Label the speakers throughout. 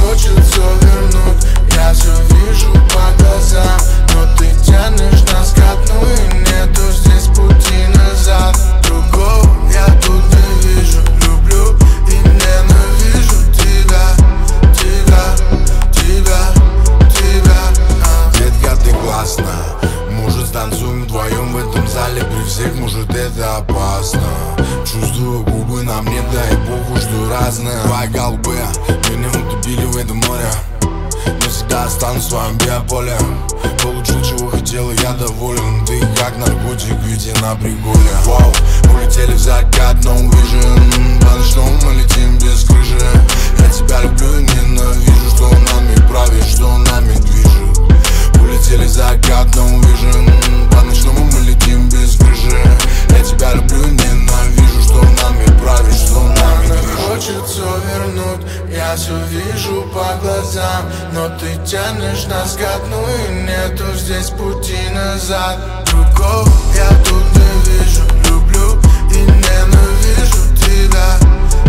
Speaker 1: хочет все вернуть, я все вижу по глазам, но ты тянешь нас ко дну, и нету здесь пути назад. Другого я тут не вижу, люблю и ненавижу тебя,
Speaker 2: Детка, ты классная, может станцуем вдвоем в этом зале при всех, может это опасно. Чувствую губы на мне, дай богу, что разные. Твои голубы меня утопили в этом море, но всегда останусь в своем биополе. Получил, чего хотел, и я доволен. Ты как наркотик, ведь я на приколе. Вау, улетели в закат, no vision. По ночному мы летим без крыши. Я тебя люблю и ненавижу, что нами правит, что нами движет. Улетели в закат, no vision. По ночному мы летим без крыши. Я тебя люблю и ненавижу, что нами правит, что нами движет.
Speaker 1: Хочет все вернуть, я все вижу по глазам, но ты тянешь нас ко дну, и нету здесь пути назад. Другого я тут не вижу, люблю и ненавижу тебя.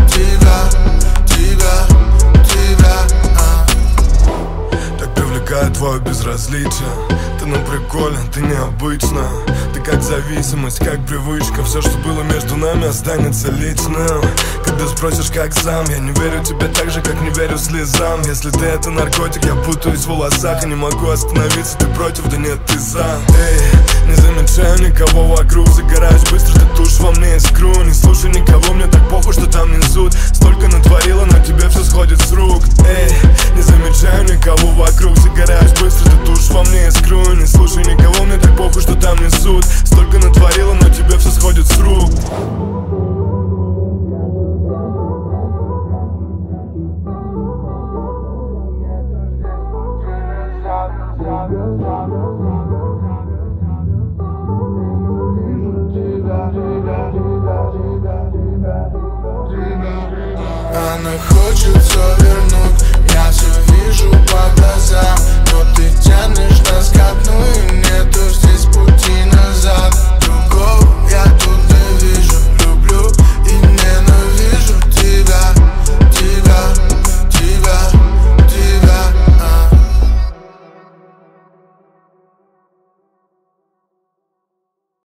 Speaker 3: Так привлекает твое безразличие. Ты на приколе, ты необычна. Ты как зависимость, как привычка. Все, что было между нами, останется личным. Когда спросишь, как сам, я не верю тебе так же, как не верю слезам. Если ты это наркотик, я путаюсь в волосах и не могу остановиться. Ты против, да нет, ты за. Эй, не замечаю никого вокруг. Загораюсь быстро, ты тушь во мне искру. Не слушай никого, мне так похуй, что там несут. Столько натворила, но тебе все сходит с рук. Эй, не замечаю никого вокруг. Загораюсь быстро, ты тушь во мне искру. Не слушай никого, мне так похуй, что там несут. Столько натворила, но тебе все сходит с рук.
Speaker 1: Она хочет все вернуть.